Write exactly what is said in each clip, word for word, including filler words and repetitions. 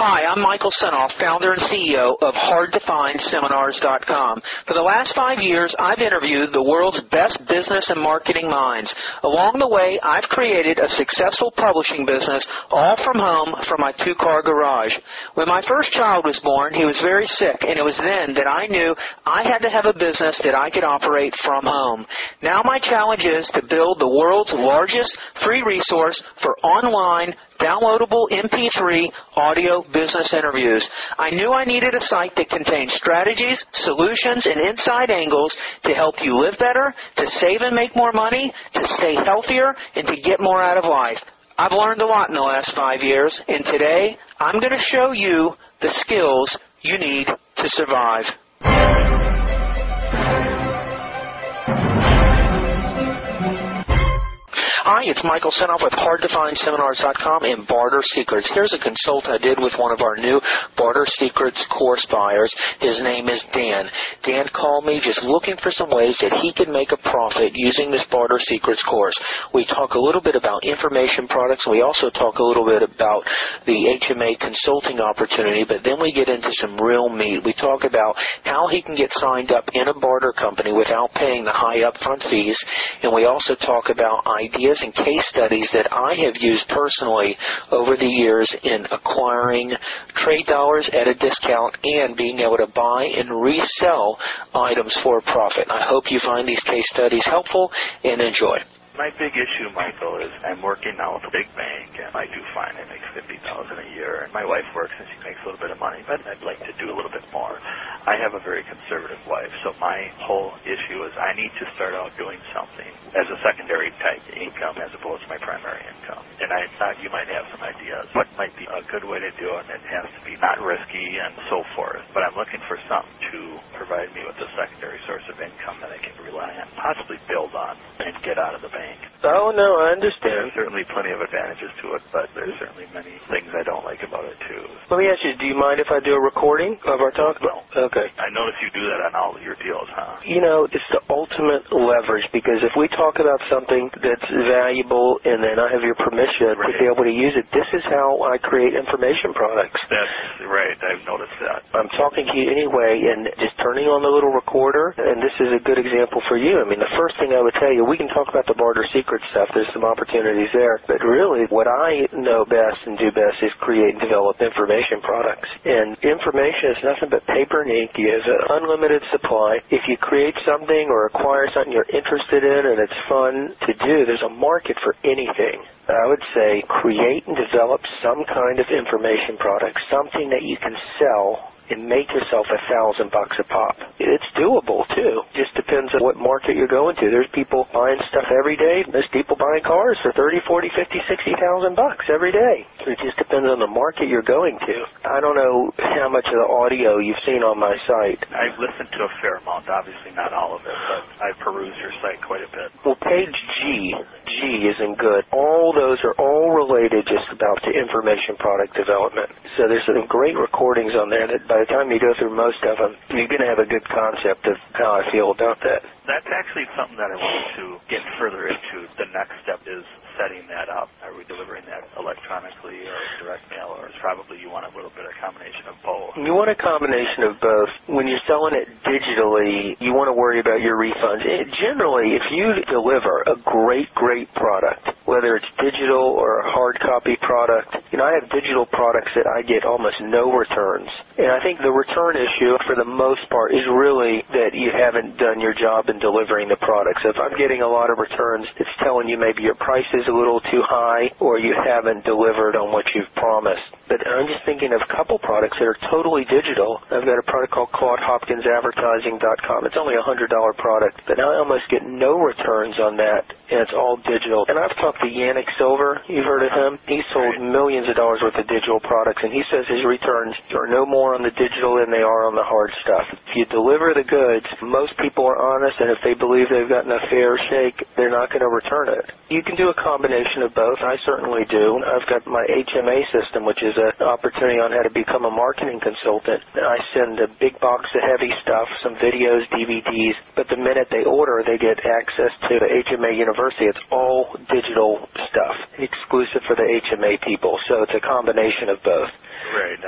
Hi, I'm Michael Senoff, founder and C E O of hard to find seminars dot com. For the last five years, I've interviewed the world's best business and marketing minds. Along the way, I've created a successful publishing business all from home from my two-car garage. When my first child was born, he was very sick, and it was then that I knew I had to have a business that I could operate from home. Now my challenge is to build the world's largest free resource for online downloadable M P three audio business interviews. I knew I needed a site that contained strategies, solutions, and inside angles to help you live better, to save and make more money, to stay healthier, and to get more out of life. I've learned a lot in the last five years, and today I'm going to show you the skills you need to survive. Hi, it's Michael Senoff with hard to find seminars dot com and Barter Secrets. Here's a consult I did with one of our new Barter Secrets course buyers. His name is Dan. Dan called me just looking for some ways that he could make a profit using this Barter Secrets course. We talk a little bit about information products. We also talk a little bit about the H M A consulting opportunity, but then we get into some real meat. We talk about how he can get signed up in a barter company without paying the high upfront fees, and we also talk about ideas and case studies that I have used personally over the years in acquiring trade dollars at a discount and being able to buy and resell items for a profit. I hope you find these case studies helpful and enjoy. My big issue, Michael, is I'm working now with a big bank, and I do find I make fifty thousand dollars a year. And my wife works, and she makes a little bit of money, but I'd like to do a little bit more. I have a very conservative wife, so my whole issue is I need to start out doing something as a secondary type income as opposed to my primary income. And I thought you might have some ideas. What might be a good way to do it? It has to be not risky and so forth. But I'm looking for something to provide me with a secondary source of income that I can rely on, possibly build on, and get out of the bank. Oh, no, I understand. There's certainly plenty of advantages to it, but there's certainly many things I don't like about it, too. Let me ask you, do you mind if I do a recording of our talk? No. Okay. I notice you do that on all of your deals, huh? You know, it's the ultimate leverage, because if we talk about something that's valuable and then I have your permission right. to be able to use it, this is how I create information products. That's right. I've noticed that. I'm talking to you anyway and just turning on the little recorder, and this is a good example for you. I mean, the first thing I would tell you, we can talk about the Barter Secret stuff. There's some opportunities there. But really, what I know best and do best is create and develop information products. And information is nothing but paper and ink. You have an unlimited supply. If you create something or acquire something you're interested in and it's fun to do, there's a market for anything. I would say create and develop some kind of information product, something that you can sell and make yourself a thousand bucks a pop. It's doable, too. Just depends on what market you're going to. There's people buying stuff every day. There's people buying cars for thirty, forty, fifty, sixty thousand bucks every day. It just depends on the market you're going to. I don't know how much of the audio you've seen on my site. I've listened to a fair amount, obviously not all of it, but I peruse your site quite a bit. Well, page G, G isn't good. All those are all related just about to information product development. So there's some great recordings on there that by the time you go through most of them, you're going to have a good concept of how I feel about that. That's actually something that I wanted to get further into. The next step is setting that up. Are we delivering that electronically or direct mail, or probably you want a little bit of combination of both? You want a combination of both. When you're selling it digitally, you want to worry about your refunds. It, generally, if you deliver a great, great product, whether it's digital or a hard copy product, you know, I have digital products that I get almost no returns. And I think the return issue, for the most part, is really that you haven't done your job in delivering the product. So if I'm getting a lot of returns, it's telling you maybe your price is a little too high or you haven't delivered on what you've promised. But I'm just thinking of a couple products that are totally digital. I've got a product called Claude Hopkins Advertising dot com. It's only a one hundred dollars product, but now I almost get no returns on that, and it's all digital. And I've talked to Yannick Silver. You've heard of him? He sold millions of dollars worth of digital products, and he says his returns are no more on the digital than they are on the hard stuff. If you deliver the goods, most people are honest, and if they believe they've gotten a fair shake, they're not going to return it. You can do a combination of both. I certainly do. I've got my H M A system, which is an opportunity on how to become a marketing consultant. I send a big box of heavy stuff, some videos, D V Ds, but the minute they order, they get access to the H M A University. It's all digital stuff, exclusive for the H M A people, so it's a combination of both. Right. I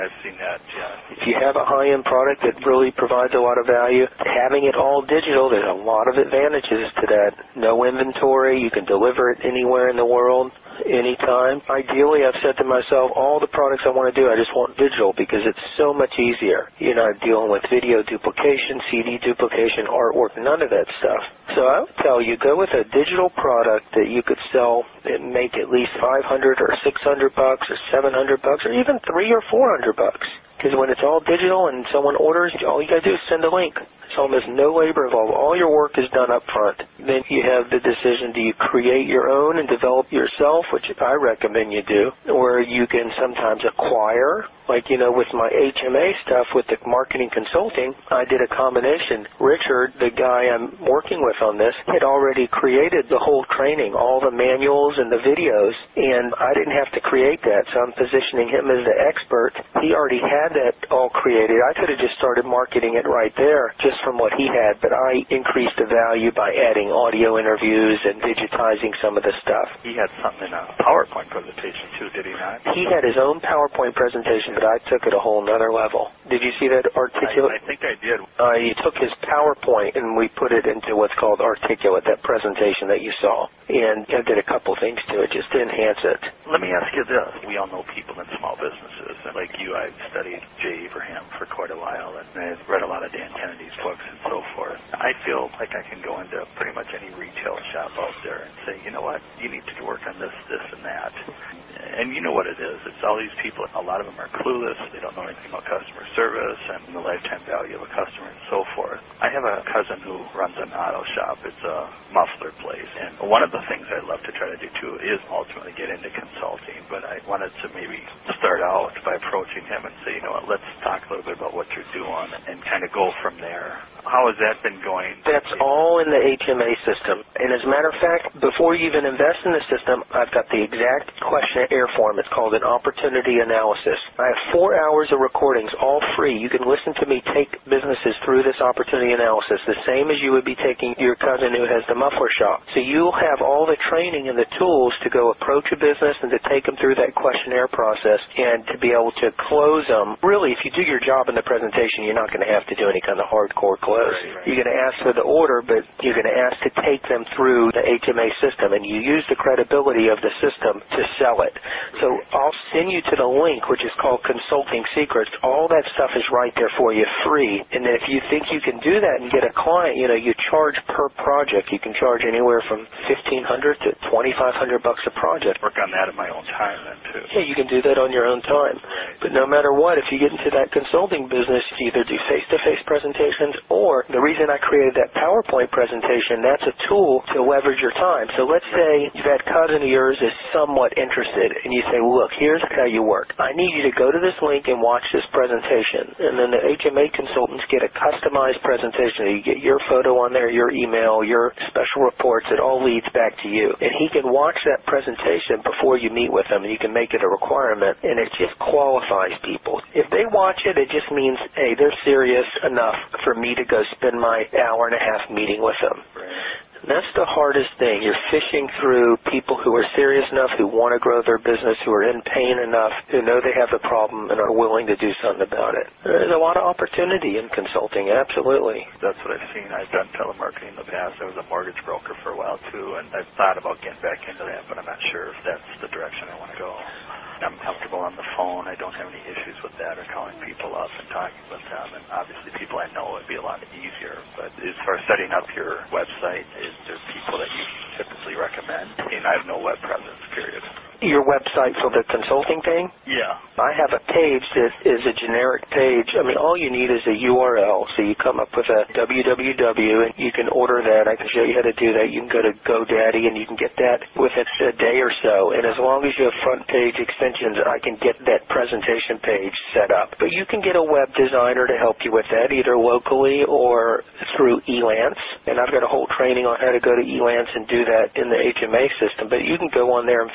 I've seen that, yeah. If you have a high-end product that really provides a lot of value, having it all digital, there's a lot of advantages to that. No inventory, you can deliver it anywhere in the world, anytime. Ideally, I've said to myself, all the products I want to do, I just want digital because it's so much easier. You're not dealing with video duplication, C D duplication, artwork, none of that stuff. So I would tell you, go with a digital product that you could sell and make at least five hundred or six hundred bucks or seven hundred bucks or even three or four hundred bucks. Because when it's all digital and someone orders, all you got to do is send a link. It's almost no labor involved. All your work is done up front. Then you have the decision, do you create your own and develop yourself, which I recommend you do, or you can sometimes acquire. Like, you know, with my H M A stuff, with the marketing consulting, I did a combination. Richard, the guy I'm working with on this, had already created the whole training, all the manuals and the videos, and I didn't have to create that, so I'm positioning him as the expert. He already had that all created. I could have just started marketing it right there, just from what he had, but I increased the value by adding audio interviews and digitizing some of the stuff. He had something in a PowerPoint presentation, too, did he not? He had his own PowerPoint presentation, but I took it a whole nother level. Did you see that Articulate? I, I think I did. Uh, he took his PowerPoint and we put it into what's called Articulate, that presentation that you saw. And I did a couple things to it just to enhance it. Let me ask you this. We all know people in small businesses. And like you, I've studied Jay Abraham for quite a while, and I've read a lot of Dan Kennedy's books and so forth. I feel like I can go into pretty much any retail shop out there and say, you know what, you need to work on this, this, and that. And you know what it is. It's all these people. A lot of them are clueless. They don't know anything about customer service and the lifetime value of a customer and so forth. I have a cousin who runs an auto shop. It's a muffler place. And one of the things I'd love to try to do, too, is ultimately get into consulting. But I wanted to maybe start out by approaching him and say, you know what, let's talk a little bit about what you're doing and kind of go from there. How has that been going? That's all in the H M A system. And as a matter of fact, before you even invest in the system, I've got the exact questionnaire form. It's called an opportunity analysis. I have four hours of recordings, all free. You can listen to me take businesses through this opportunity analysis, the same as you would be taking your cousin who has the muffler shop. So you'll have all the training and the tools to go approach a business and to take them through that questionnaire process and to be able to close them. Really, if you do your job in the presentation, you're not going to have to do any kind of hardcore close. Right, right. You're going to ask for the order, but you're going to ask to take them through the H M A system, and you use the credibility of the system to sell it. So I'll send you to the link, which is called Consulting Secrets. All that stuff is right there for you, free. And if you think you can do that and get a client, you know, you charge per project. You can charge anywhere from fifteen hundred to twenty-five hundred bucks a project. Work on that in my own time then, too. Yeah, you can do that on your own time. Right. But no matter what, if you get into that consulting business, you either do face-to-face presentations, or the reason I created that PowerPoint presentation, that's a tool to leverage your time. So let's say that cousin of yours is somewhat interested, and you say, well, look, here's how you work. I need you to go to this link and watch this presentation. And then the H M A consultants get a customized presentation. You get your photo on there, your email, your special reports. It all leads back to you. And he can watch that presentation before you meet with him, and you can make it a requirement, and it just qualifies people. If they watch it, it just means, hey, they're serious enough for me to go spend my hour and a half meeting with them. Right. That's the hardest thing. You're fishing through people who are serious enough, who want to grow their business, who are in pain enough, who know they have a problem and are willing to do something about it. There's a lot of opportunity in consulting, absolutely. That's what I've seen. I've done telemarketing in the past. I was a mortgage broker for a while, too, and I've thought about getting back into that, but I'm not sure if that's the direction I want to go. I'm comfortable on the phone. I don't have any issues with that or calling people up and talking with them. And obviously people I know would be a lot easier. But as far as setting up your website, is there people that you typically recommend? I mean, I have no web presence, period. Your website for the consulting thing? Yeah. I have a page that is a generic page. I mean, all you need is a U R L. So you come up with a w w w, and you can order that. I can show you how to do that. You can go to GoDaddy, and you can get that within a day or so. And as long as you have front page extensions, I can get that presentation page set up. But you can get a web designer to help you with that, either locally or through Elance. And I've got a whole training on how to go to Elance and do that in the H M A system. But you can go on there and find web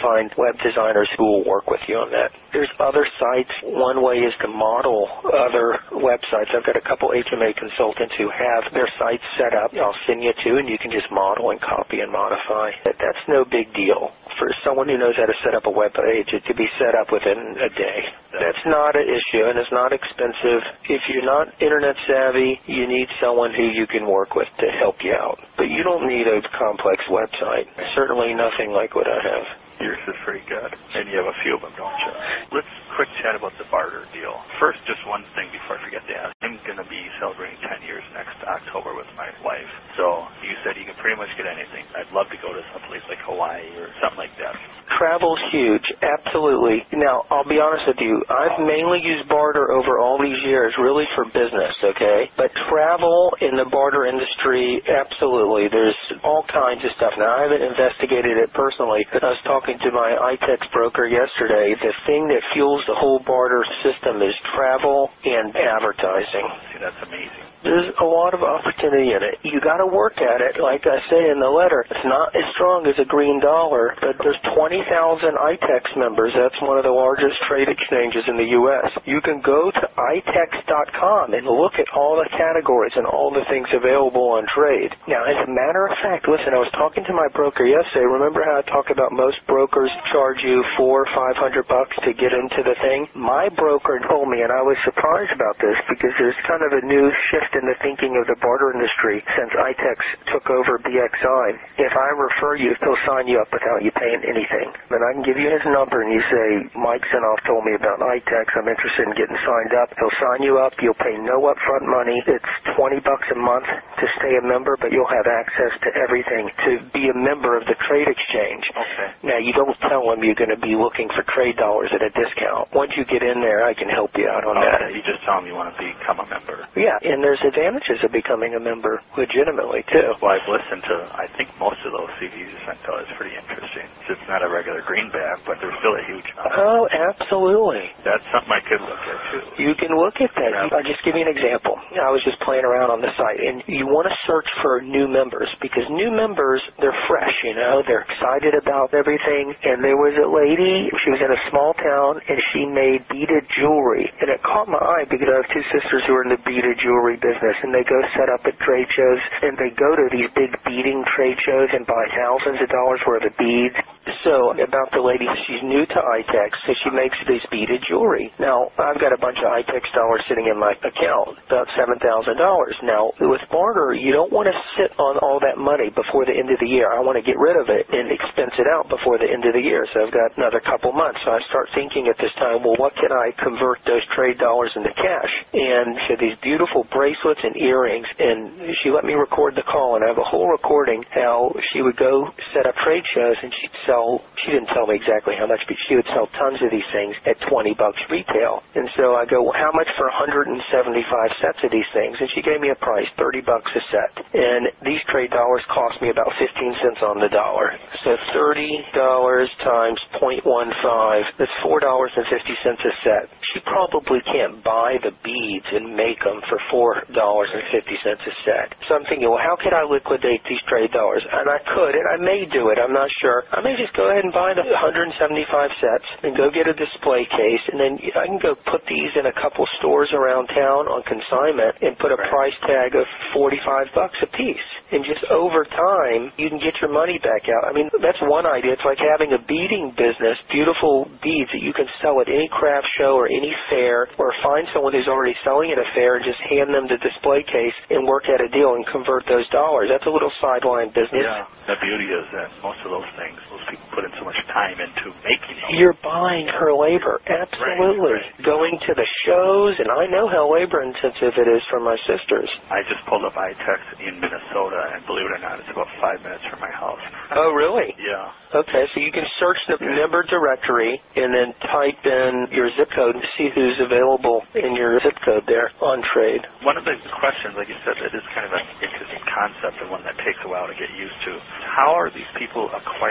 web designers who will work with you on that. There's other sites. One way is to model other websites. I've got a couple H M A consultants who have their sites set up. I'll send you to, and you can just model and copy and modify. That's no big deal. For someone who knows how to set up a web page, it could be set up within a day. That's not an issue, and it's not expensive. If you're not internet savvy, you need someone who you can work with to help you out. But you don't need a complex website. Certainly nothing like what I have. Yours is pretty good. And you have a few of them, don't you? Let's quick chat about the barter deal. First, just one thing before I forget to ask. I'm going to be celebrating ten years next October with my wife. So you said you can pretty much get anything. I'd love to go to some place like Hawaii or something like that. Travel's huge, absolutely. Now, I'll be honest with you, I've mainly used barter over all these years really for business, okay? But travel in the barter industry, absolutely. There's all kinds of stuff. Now, I haven't investigated it personally. I was talking to my I T E X broker yesterday. The thing that fuels the whole barter system is travel and advertising. See, that's amazing. There's a lot of opportunity in it. You got to work at it. Like I say in the letter, it's not as strong as a green dollar, but there's twenty thousand I T E X members. That's one of the largest trade exchanges in the U S You can go to I T E X dot com and look at all the categories and all the things available on trade. Now, as a matter of fact, listen, I was talking to my broker yesterday. Remember how I talk about most brokers charge you four or five hundred bucks to get into the thing? My broker told me, and I was surprised about this because there's kind of a new shift in the thinking of the barter industry since I T E X took over B X I. If I refer you, he'll sign you up without you paying anything. Then I can give you his number and you say, Mike Zinoff told me about I T E X. I'm interested in getting signed up. He'll sign you up. You'll pay no upfront money. It's twenty bucks a month to stay a member, but you'll have access to everything to be a member of the trade exchange. Okay. Now, you don't tell them you're going to be looking for trade dollars at a discount. Once you get in there, I can help you out on okay. that. You just tell them you want to become a member. Yeah, and there's advantages of becoming a member legitimately, too. Well, I've listened to, I think most of those C Ds you sent out. It's pretty interesting. It's not a regular greenback, but there's still a huge number. Oh, absolutely. That's something I could look at, too. You can look at that. Yeah. I'll just give you an example. I was just playing around on the site, and you want to search for new members because new members, they're fresh, you know. They're excited about everything, and there was a lady, she was in a small town, and she made beaded jewelry, and it caught my eye because I have two sisters who are in the beaded jewelry business, and they go set up at trade shows, and they go to these big beading trade shows and buy thousands of dollars worth of beads. So, about the lady, she's new to I T E X, so she makes this beaded jewelry. Now, I've got a bunch of I T E X dollars sitting in my account, about seven thousand dollars. Now, with barter, you don't want to sit on all that money before the end of the year. I want to get rid of it and expense it out before the end of the year, so I've got another couple months. So I start thinking at this time, well, what can I convert those trade dollars into cash? And she had these beautiful bracelets and earrings, and she let me record the call, and I have a whole recording how she would go set up trade shows, and she'd sell, she didn't tell me exactly how much, but she would sell tons of these things at twenty bucks retail. And so I go, well, how much for one hundred seventy-five sets of these things? And she gave me a price, thirty bucks a set. And these trade dollars cost me about fifteen cents on the dollar. So thirty dollars times zero point one five, that's four dollars and fifty cents a set. She probably can't buy the beads and make them for four dollars and fifty cents a set. So I'm thinking, well, how could I liquidate these trade dollars? And I could, and I may do it, I'm not sure. I may just go ahead and buy the one hundred seventy-five sets and go get a display case, and then I can go put these in a couple stores around town on consignment and put a price tag of forty-five bucks a piece. And just over time, you can get your money back out. I mean, that's one idea. It's like having a beading business, beautiful beads that you can sell at any craft show or any fair, or find someone who's already selling at a fair and just hand them the display case and work out a deal and convert those dollars. That's a little sideline business. Yeah, the beauty is that most of those things, those people put in so much time into making them. You're buying her labor, absolutely. Right, right. Going to the shows, and I know how labor intensive it is for my sisters. I just pulled up I T E X in Minnesota, and believe it or not, it's about five minutes from my house. Oh, really? Yeah. Okay, so you can search the member directory and then type in your zip code and see who's available in your zip code there on trade. One of the questions, like you said, it is kind of an interesting concept and one that takes a while to get used to. How are these people acquiring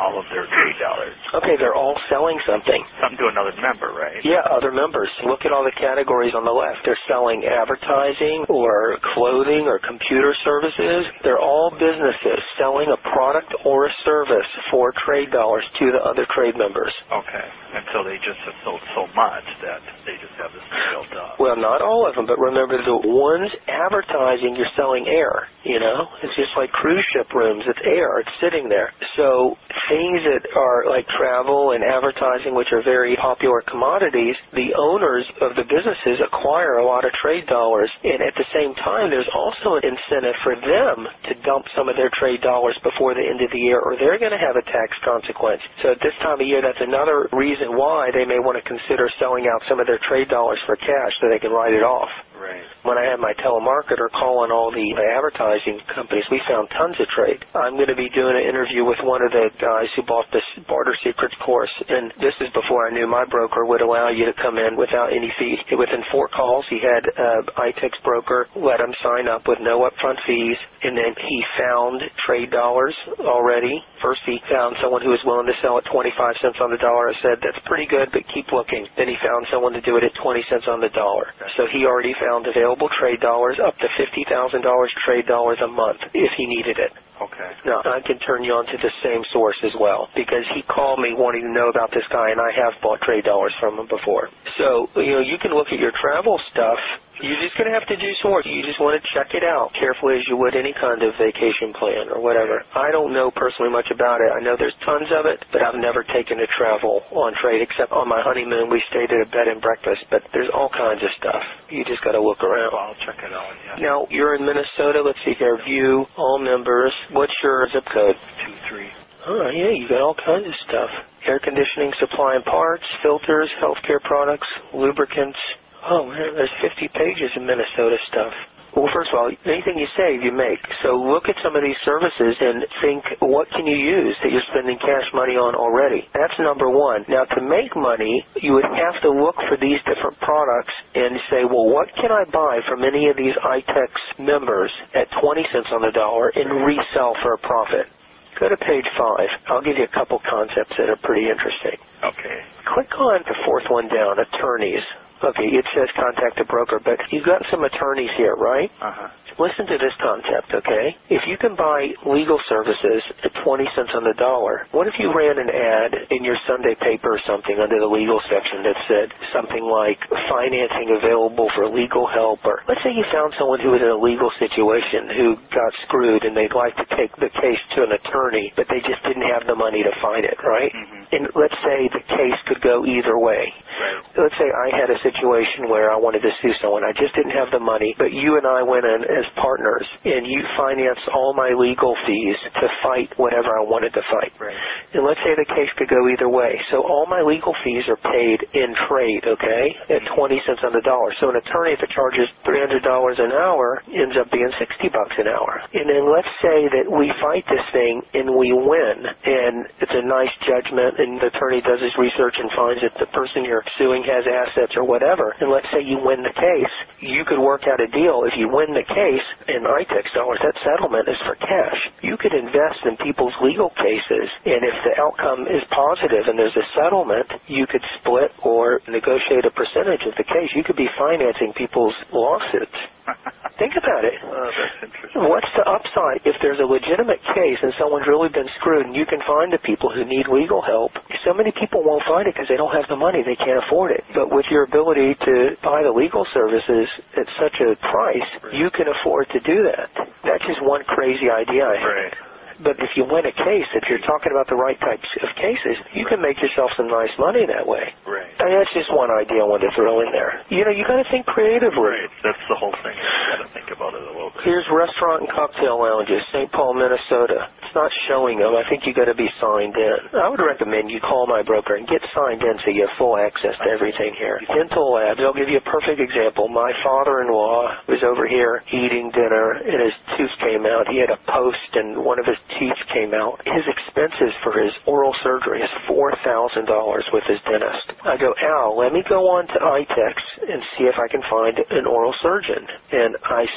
all of their trade dollars. Okay, they're all selling something. Something to another member, right? Yeah, other members. Look at all the categories on the left. They're selling advertising or clothing or computer services. They're all businesses selling a product or a service for trade dollars to the other trade members. Okay. And so they just have sold so much that they just have this built up. Well, not all of them, but remember the ones advertising, you're selling air, you know? It's just like cruise ship rooms. It's air. It's sitting there. So things that are like travel and advertising, which are very popular commodities, the owners of the businesses acquire a lot of trade dollars. And at the same time, there's also an incentive for them to dump some of their trade dollars before the end of the year, or they're going to have a tax consequence. So at this time of year, that's another reason why they may want to consider selling out some of their trade dollars for cash so they can write it off. Right. When I had my telemarketer call on all the advertising companies, we found tons of trade. I'm going to be doing an interview with one of the guys who bought this Barter Secrets course, and this is before I knew my broker would allow you to come in without any fee. Within four calls, he had uh, I T E X broker let him sign up with no upfront fees, and then he found trade dollars already. First, he found someone who was willing to sell at twenty-five cents on the dollar. I said, that's pretty good, but keep looking. Then he found someone to do it at twenty cents on the dollar. So he already found available trade dollars up to fifty thousand dollars trade dollars a month if he needed it. Okay. Now, I can turn you on to the same source as well, because he called me wanting to know about this guy, and I have bought trade dollars from him before. So, you know, you can look at your travel stuff. You're just going to have to do some work. You just want to check it out carefully as you would any kind of vacation plan or whatever. I don't know personally much about it. I know there's tons of it, but I've never taken a travel on trade, except on my honeymoon we stayed at a bed and breakfast, but there's all kinds of stuff. You just got to look around. Well, I'll check it out, yeah. Now, you're in Minnesota. Let's see here. View, all members. What's your zip code? Two, three. Oh, yeah, you got all kinds of stuff. Air conditioning, supply and parts, filters, healthcare products, lubricants. Oh, man, there's fifty pages of Minnesota stuff. Well, first of all, anything you save, you make. So look at some of these services and think, what can you use that you're spending cash money on already? That's number one. Now, to make money, you would have to look for these different products and say, well, what can I buy from any of these I T E X members at twenty cents on the dollar and resell for a profit? Go to page five. I'll give you a couple concepts that are pretty interesting. Okay. Click on the fourth one down, attorneys. Okay, it says contact a broker, but you've got some attorneys here, right? Uh-huh. Listen to this concept, okay? If you can buy legal services at twenty cents on the dollar, what if you ran an ad in your Sunday paper or something under the legal section that said something like financing available for legal help, or let's say you found someone who was in a legal situation who got screwed and they'd like to take the case to an attorney, but they just didn't have the money to fight it, right? Mm-hmm. And let's say the case could go either way. Right. Let's say I had a situation where I wanted to sue someone. I just didn't have the money, but you and I went in as partners, and you financed all my legal fees to fight whatever I wanted to fight. Right. And let's say the case could go either way. So all my legal fees are paid in trade, okay, at twenty cents on the dollar. So an attorney, if it charges three hundred dollars an hour, ends up being sixty bucks an hour. And then let's say that we fight this thing and we win, and it's a nice judgment, and the attorney does his research and finds that the person you're suing has assets or whatever, and let's say you win the case, you could work out a deal. If you win the case in I T E X dollars, that settlement is for cash. You could invest in people's legal cases, and if the outcome is positive and there's a settlement, you could split or negotiate a percentage of the case. You could be financing people's lawsuits. Think about it. Oh, that's interesting. What's the upside? If there's a legitimate case and someone's really been screwed and you can find the people who need legal help, so many people won't find it because they don't have the money. They can't afford it. But with your ability to buy the legal services at such a price, right, you can afford to do that. That's just one crazy idea I have. Right. But if you win a case, if you're talking about the right types of cases, you can make yourself some nice money that way. Right. And that's just one idea I wanted to throw in there. You know, you got to think creatively. Right. That's the whole thing. You got to think about it a little bit. Here's restaurant and cocktail lounges, Saint Paul, Minnesota. It's not showing them. I think you got to be signed in. I would recommend you call my broker and get signed in so you have full access to everything here. Dental labs. I'll give you a perfect example. My father-in-law was over here eating dinner, and his tooth came out. He had a post, and one of his teeth came out. His expenses for his oral surgery is four thousand dollars with his dentist. I go, Al, let me go on to I T E X and see if I can find an oral surgeon. And I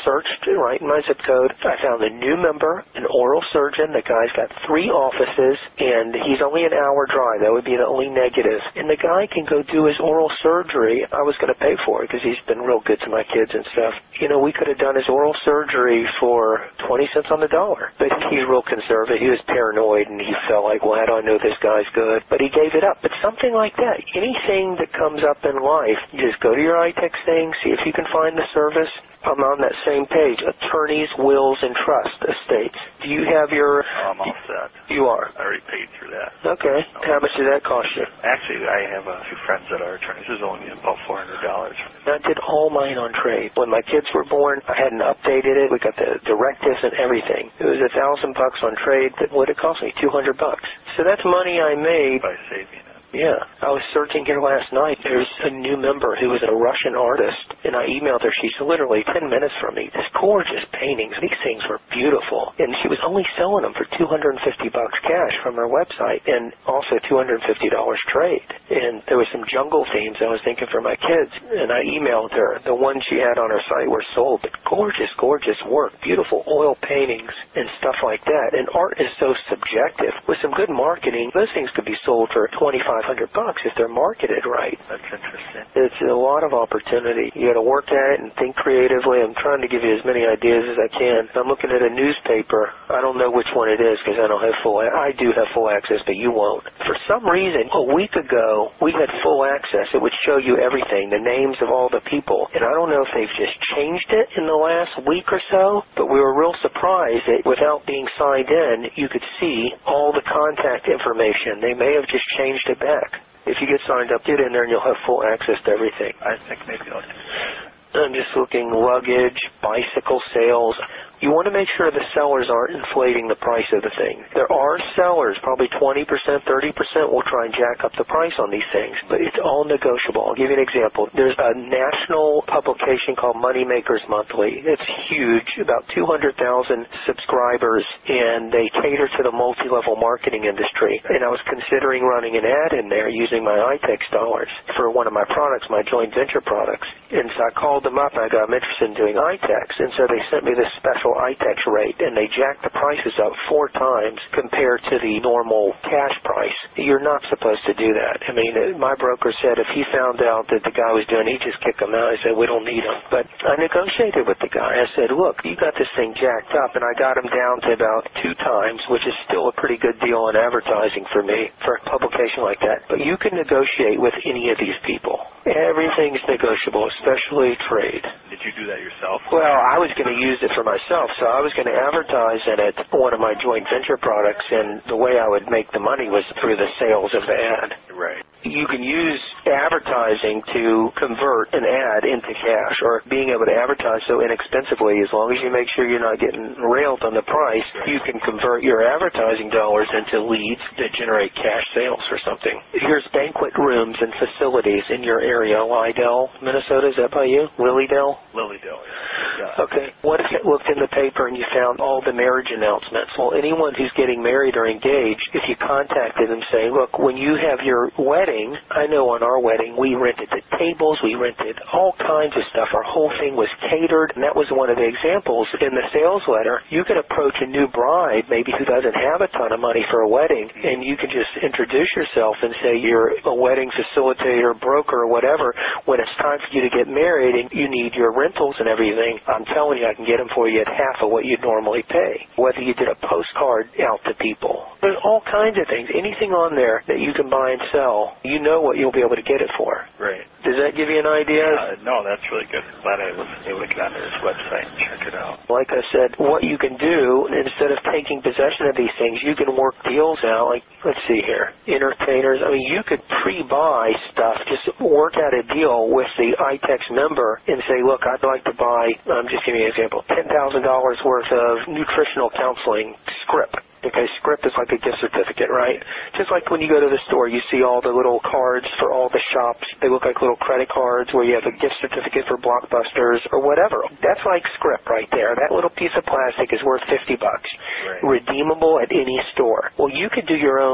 searched right in my zip code. I found a new member, an oral surgeon. The guy's got three offices, and he's only an hour drive. That would be the only negative. And the guy can go do his oral surgery. I was going to pay for it because he's been real good to my kids and stuff. You know, we could have done his oral surgery for twenty cents on the dollar. But he's real conservative. He was paranoid, and he felt like, well, how do I know this guy's good? But he gave it up. But something like that, anything that comes up in life, you just go to your iTex thing, see if you can find the service. I'm on that same page, attorneys, wills, and trust estates. Do you have your... I'm all set. You are? I already paid through that. Okay. No. How much did that cost you? Actually, I have a few friends that are attorneys. This is only about four hundred dollars. I did all mine on trade. When my kids were born, I hadn't updated it. We got the directives and everything. It was a thousand bucks on trade. That would have cost me two hundred bucks. So that's money I made By saving it. Yeah. I was searching here last night. There's a new member who was a Russian artist, and I emailed her. She's literally ten minutes from me. These gorgeous paintings. These things were beautiful. And she was only selling them for two hundred fifty bucks cash from her website, and also two hundred fifty dollars trade. And there was some jungle themes I was thinking for my kids, and I emailed her. The ones she had on her site were sold, but gorgeous, gorgeous work. Beautiful oil paintings and stuff like that. And art is so subjective. With some good marketing, those things could be sold for twenty-five hundred bucks if they're marketed right. That's interesting. It's a lot of opportunity. You got to work at it and think creatively. I'm trying to give you as many ideas as I can. I'm looking at a newspaper. I don't know which one it is because I don't have full. I do have full access, but you won't. For some reason, a week ago we had full access. It would show you everything, the names of all the people, and I don't know if they've just changed it in the last week or so. But we were real surprised that without being signed in, you could see all the contact information. They may have just changed it back. If you get signed up, get in there and you'll have full access to everything. I think maybe I'll do that. I'm just looking luggage, bicycle sales. You want to make sure the sellers aren't inflating the price of the thing. There are sellers, probably twenty percent, thirty percent will try and jack up the price on these things, but it's all negotiable. I'll give you an example. There's a national publication called Moneymakers Monthly. It's huge, about two hundred thousand subscribers, and they cater to the multi-level marketing industry. And I was considering running an ad in there using my iTex dollars for one of my products, my joint venture products. And so I called them up and I got, I'm interested in doing iTex. And so they sent me this special iTex rate, and they jacked the prices up four times compared to the normal cash price. You're not supposed to do that. I mean, my broker said if he found out that the guy was doing it, he'd just kick him out. I said, we don't need him. But I negotiated with the guy. I said, look, you got this thing jacked up, and I got him down to about two times, which is still a pretty good deal on advertising for me, for a publication like that. But you can negotiate with any of these people. Everything's negotiable, especially trade. Did you do that yourself? Well, I was going to use it for myself, so I was going to advertise in it one of my joint venture products, and the way I would make the money was through the sales of the ad. Right. You can use advertising to convert an ad into cash, or being able to advertise so inexpensively, as long as you make sure you're not getting railed on the price, you can convert your advertising dollars into leads that generate cash sales or something. Here's banquet rooms and facilities in your area. Lydell, Minnesota, is that by you? Lilydale? Lilydale, yeah. Okay. What if you looked in the paper and you found all the marriage announcements? Well, anyone who's getting married or engaged, if you contacted them, say, look, when you have your wedding, I know on our wedding we rented the tables, we rented all kinds of stuff. Our whole thing was catered, and that was one of the examples in the sales letter. You could approach a new bride, maybe who doesn't have a ton of money for a wedding, and you could just introduce yourself and say you're a wedding facilitator, broker, or whatever. When it's time for you to get married and you need your rentals and everything, I'm telling you, I can get them for you at half of what you'd normally pay. Whether you did a postcard out to people. There's all kinds of things. Anything on there that you can buy and sell, you know what you'll be able to get it for. Right. Does that give you an idea? Uh, no, that's really good. I'm glad I was able to get onto this website and check it out. Like I said, what you can do, instead of taking possession of these things, you can work deals out. Like, let's see here, entertainers. I mean, you could pre-buy stuff. Just work out a deal with the iTex member and say, look, I'd like to buy, I'm just giving you an example, ten thousand dollars worth of nutritional counseling script. Okay, script is like a gift certificate, right? Just like when you go to the store, you see all the little cards for all the shops. They look like little credit cards where you have a gift certificate for Blockbusters or whatever. That's like script right there. That little piece of plastic is worth fifty bucks. Right. Redeemable at any store. Well, you could do your own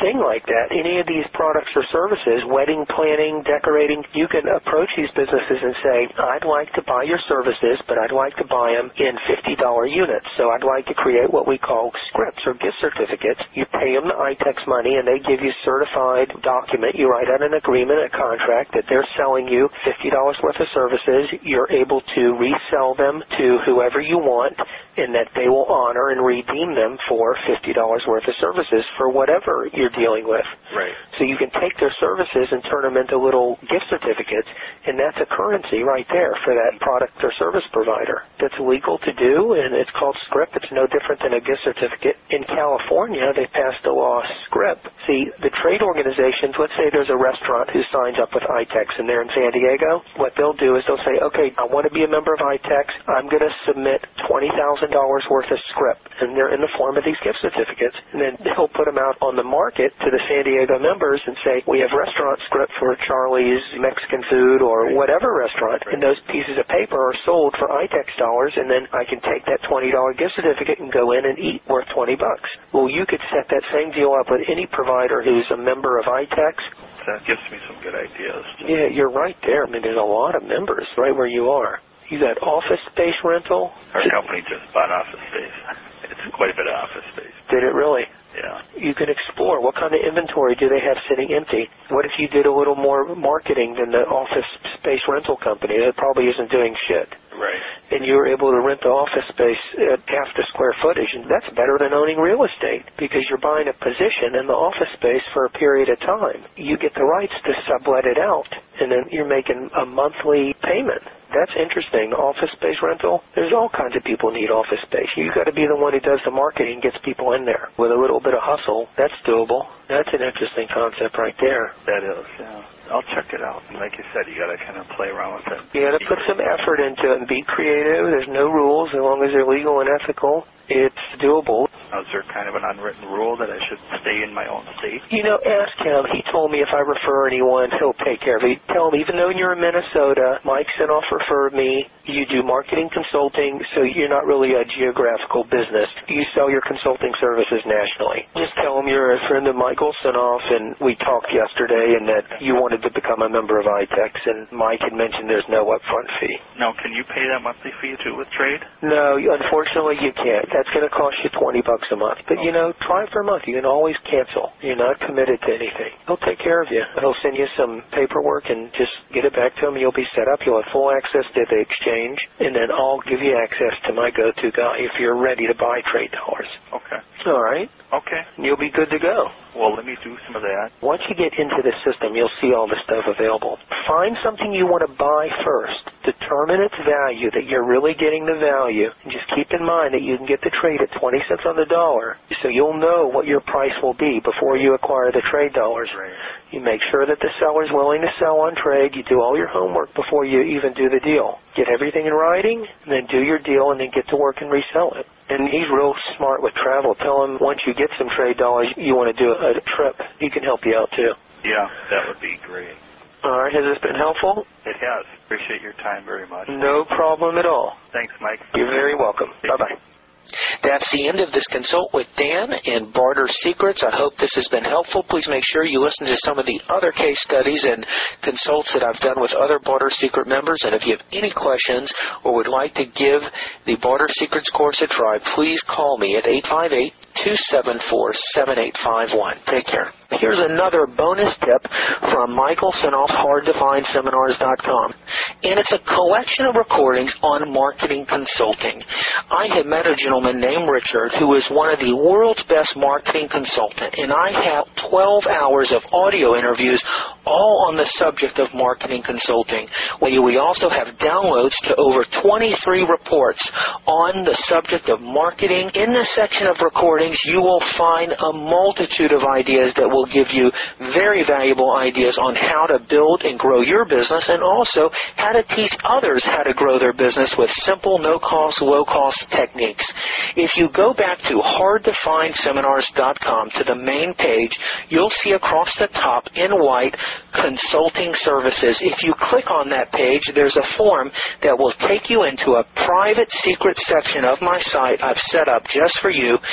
thing like that. Any of these products or services, wedding planning, decorating, you can approach these businesses and say, I'd like to buy your services, but I'd like to buy them in fifty dollar units. So I'd like to create what we call scripts or gift certificates. You pay them the I T E X money, and they give you a certified document. You write out an agreement, a contract, that they're selling you fifty dollars worth of services. You're able to resell them to whoever you want, and that they will honor and redeem them for fifty dollars worth of services for whatever you're dealing with. Right. So you can take their services and turn them into little gift certificates, and that's a currency right there for that product or service provider. That's legal to do, and it's called script. It's no different than a gift certificate. In California, they passed a law, script. See, the trade organizations, let's say there's a restaurant who signs up with I T E X, and they're in San Diego. What they'll do is they'll say, okay, I want to be a member of I T E X. I'm going to submit twenty thousand dollars worth of script, and they're in the form of these gift certificates. And then they'll put them out on the market to the San Diego members and say, we have restaurant script for Charlie's Mexican food or whatever restaurant. And those pieces of paper are sold for I T E X dollars, and then I can take that twenty dollar gift certificate and go in and eat worth twenty bucks. Well, you could set that same deal up with any provider who's a member of I T E X. That gives me some good ideas. Yeah, you're right there. I mean, there's a lot of members right where you are. You got office space rental. Our company just bought office space. It's quite a bit of office space. Did it really? Yeah. You can explore. What kind of inventory do they have sitting empty? What if you did a little more marketing than the office space rental company that probably isn't doing shit? Right. And you were able to rent the office space at half the square footage, and that's better than owning real estate because you're buying a position in the office space for a period of time. You get the rights to sublet it out, and then you're making a monthly payment. That's interesting. Office space rental, there's all kinds of people need office space. You've got to be the one who does the marketing, gets people in there. With a little bit of hustle, that's doable. That's an interesting concept right there. That is, yeah. I'll check it out. And like you said, you got to kind of play around with it. You got to put some effort into it and be creative. There's no rules as long as they're legal and ethical. It's doable. Now, is there kind of an unwritten rule that I should stay in my own state? You know, ask him. He told me if I refer anyone, he'll take care of it. Tell him, even though you're in Minnesota, Mike Sinoff referred me. You do marketing consulting, so you're not really a geographical business. You sell your consulting services nationally. Just tell him you're a friend of Michael Sinoff, and we talked yesterday, and that you wanted to become a member of I T E X, and Mike had mentioned there's no upfront fee. Now, can you pay that monthly fee too with trade? No, unfortunately you can't. That's going to cost you twenty bucks a month. But, you know, try for a month. You can always cancel. You're not committed to anything. He'll take care of you. He'll send you some paperwork and just get it back to him. You'll be set up. You'll have full access to the exchange, and then I'll give you access to my go-to guy if you're ready to buy trade dollars. Okay. All right. Okay. You'll be good to go. Well, let me do some of that. Once you get into the system, you'll see all the stuff available. Find something you want to buy first. Determine its value, that you're really getting the value. And just keep in mind that you can get the trade at twenty cents on the dollar, so you'll know what your price will be before you acquire the trade dollars. Right. You make sure that the seller's willing to sell on trade. You do all your homework before you even do the deal. Get everything in writing, and then do your deal, and then get to work and resell it. And he's real smart with travel. Tell him once you get some trade dollars, you want to do a trip. He can help you out, too. Yeah, that would be great. All right. Has this been helpful? It has. Appreciate your time very much. No problem at all. Thanks, Mike. You're very welcome. Bye-bye. That's the end of this consult with Dan in Barter Secrets. I hope this has been helpful. Please make sure you listen to some of the other case studies and consults that I've done with other Barter Secret members. And if you have any questions or would like to give the Barter Secrets course a try, please call me at eight five eight, two seven four, seven eight five one. Take care. Here's another bonus tip from Michael Sinoff, hard to find seminars dot com. And it's a collection of recordings on marketing consulting. I had met a gentleman named Richard who is one of the world's best marketing consultant, and I have twelve hours of audio interviews all on the subject of marketing consulting. We also have downloads to over twenty-three reports on the subject of marketing. In the section of recordings, you will find a multitude of ideas that will give you very valuable ideas on how to build and grow your business, and also how to teach others how to grow their business with simple, no-cost, low-cost techniques. If you go back to hard to find seminars dot com to the main page, you'll see across the top in white consulting services. If you click on that page, there's a form that will take you into a private secret section of my site I've set up just for you with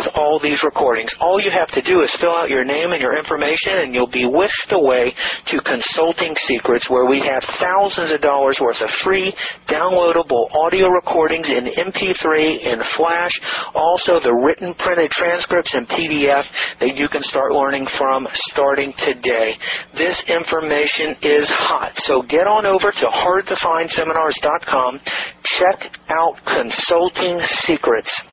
all these recordings. All you have to do is fill out your name and your information, and you'll be whisked away to Consulting Secrets, where we have thousands of dollars worth of free downloadable audio recordings in M P three, in Flash, also the written printed transcripts in P D F that you can start learning from starting today. This information is hot, so get on over to hard to find seminars dot com. Check out Consulting Secrets.